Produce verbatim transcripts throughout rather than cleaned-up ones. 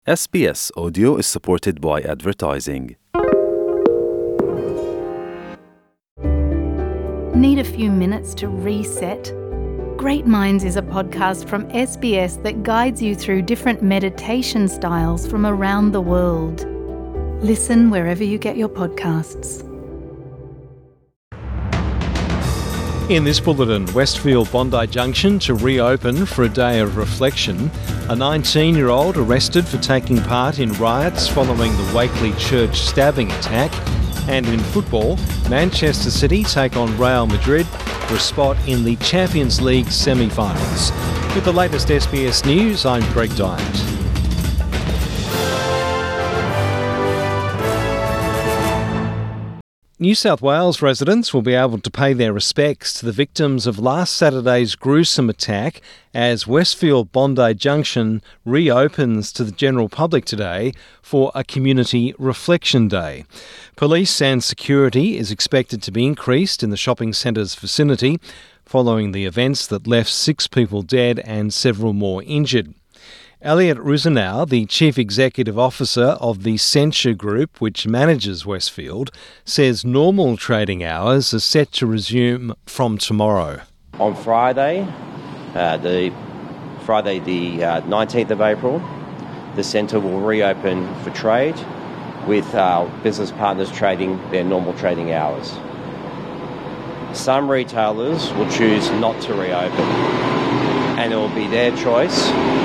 S B S Audio is supported by advertising. Need a few minutes to reset? Great Minds is a podcast from S B S that guides you through different meditation styles from around the world. Listen wherever you get your podcasts. In this bulletin, Westfield Bondi Junction to reopen for a day of reflection. A nineteen-year-old arrested for taking part in riots following the Wakely Church stabbing attack. And in football, Manchester City take on Real Madrid for a spot in the Champions League semi-finals. With the latest S B S News, I'm Greg Dyett. New South Wales residents will be able to pay their respects to the victims of last Saturday's gruesome attack as Westfield Bondi Junction reopens to the general public today for a community reflection day. Police and security is expected to be increased in the shopping centre's vicinity following the events that left six people dead and several more injured. Elliot Rusanow, the Chief Executive Officer of the Censure Group, which manages Westfield, says normal trading hours are set to resume from tomorrow. On Friday, uh, the Friday the uh, nineteenth of April, the centre will reopen for trade with our business partners trading their normal trading hours. Some retailers will choose not to reopen, and it will be their choice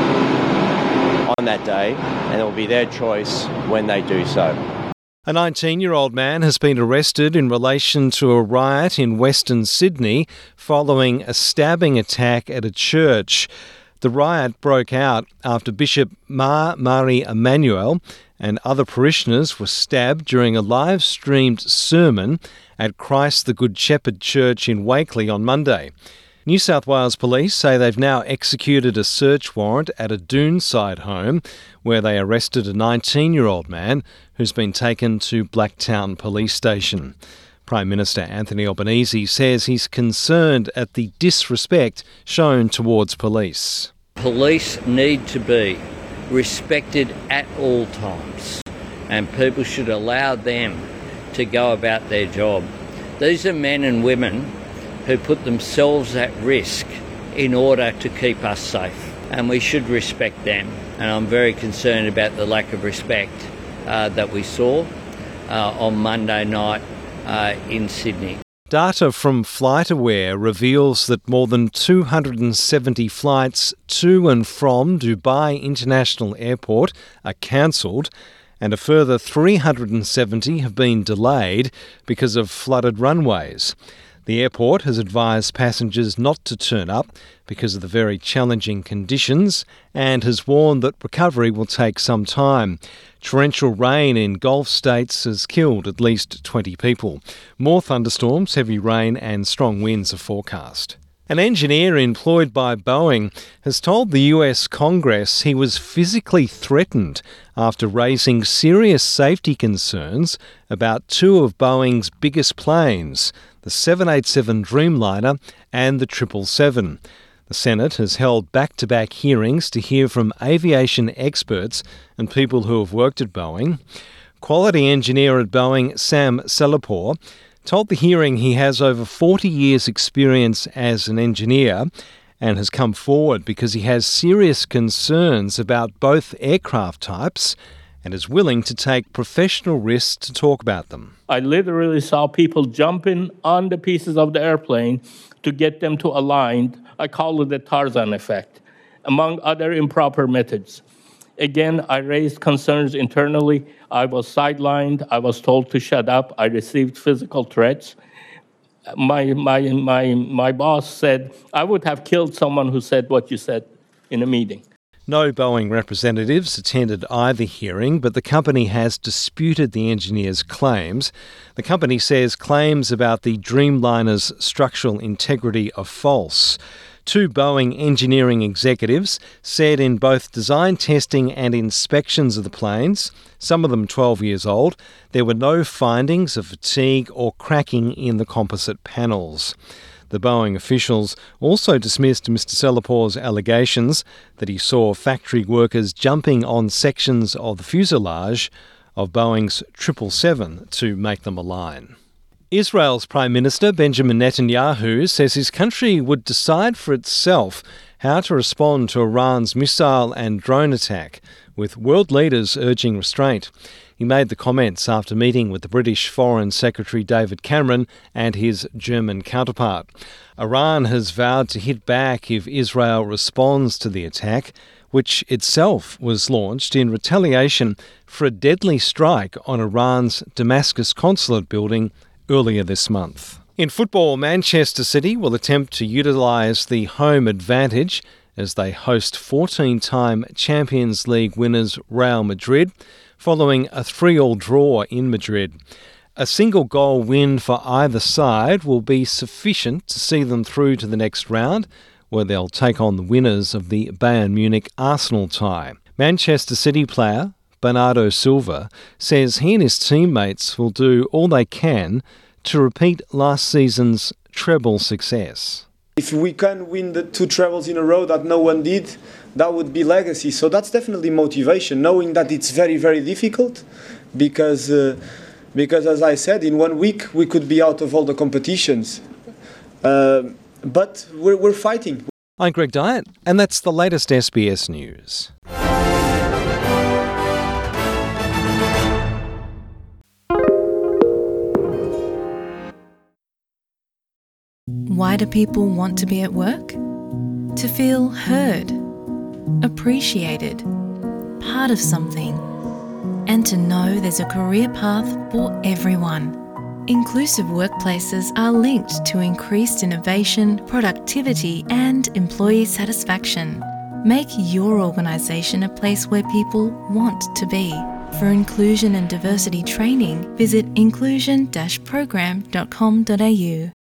on that day, and it will be their choice when they do so. A nineteen-year-old man has been arrested in relation to a riot in Western Sydney following a stabbing attack at a church. The riot broke out after Bishop Ma Mari Emmanuel and other parishioners were stabbed during a live-streamed sermon at Christ the Good Shepherd Church in Wakely on Monday. New South Wales Police say they've now executed a search warrant at a Doonside home where they arrested a nineteen-year-old man who's been taken to Blacktown Police Station. Prime Minister Anthony Albanese says he's concerned at the disrespect shown towards police. Police need to be respected at all times, and people should allow them to go about their job. These are men and women who put themselves at risk in order to keep us safe, and we should respect them. And I'm very concerned about the lack of respect uh, that we saw uh, on Monday night uh, in Sydney. Data from FlightAware reveals that more than two hundred seventy flights to and from Dubai International Airport are cancelled, and a further three hundred seventy have been delayed because of flooded runways. The airport has advised passengers not to turn up because of the very challenging conditions and has warned that recovery will take some time. Torrential rain in Gulf states has killed at least twenty people. More thunderstorms, heavy rain and strong winds are forecast. An engineer employed by Boeing has told the U S Congress he was physically threatened after raising serious safety concerns about two of Boeing's biggest planes, the seven eighty-seven Dreamliner and the triple seven. The Senate has held back-to-back hearings to hear from aviation experts and people who have worked at Boeing. Quality engineer at Boeing, Sam Selapore, told the hearing he has over forty years' experience as an engineer and has come forward because he has serious concerns about both aircraft types and is willing to take professional risks to talk about them. I literally saw people jumping on the pieces of the airplane to get them to align. I call it the Tarzan effect, among other improper methods. Again, I raised concerns internally. I was sidelined. I was told to shut up. I received physical threats. My, my, my, my boss said, I would have killed someone who said what you said in a meeting. No Boeing representatives attended either hearing, but the company has disputed the engineer's claims. The company says claims about the Dreamliner's structural integrity are false. Two Boeing engineering executives said in both design testing and inspections of the planes, some of them twelve years old, there were no findings of fatigue or cracking in the composite panels. The Boeing officials also dismissed Mister Selapor's allegations that he saw factory workers jumping on sections of the fuselage of Boeing's triple seven to make them align. Israel's Prime Minister Benjamin Netanyahu says his country would decide for itself how to respond to Iran's missile and drone attack, with world leaders urging restraint. He made the comments after meeting with the British Foreign Secretary David Cameron and his German counterpart. Iran has vowed to hit back if Israel responds to the attack, which itself was launched in retaliation for a deadly strike on Iran's Damascus consulate building earlier this month. In football, Manchester City will attempt to utilise the home advantage as they host fourteen-time Champions League winners Real Madrid, following a three-all draw in Madrid. A single-goal win for either side will be sufficient to see them through to the next round, where they'll take on the winners of the Bayern Munich-Arsenal tie. Manchester City player Bernardo Silva says he and his teammates will do all they can to repeat last season's treble success. If we can win the two trebles in a row that no one did, that would be legacy. So that's definitely motivation, knowing that it's very, very difficult because, uh, because as I said, in one week we could be out of all the competitions. Uh, but we're, we're fighting. I'm Greg Dyett, and that's the latest S B S News. Why do people want to be at work? To feel heard, appreciated, part of something, and to know there's a career path for everyone. Inclusive workplaces are linked to increased innovation, productivity, and employee satisfaction. Make your organisation a place where people want to be. For inclusion and diversity training, visit inclusion dash program dot com dot a u.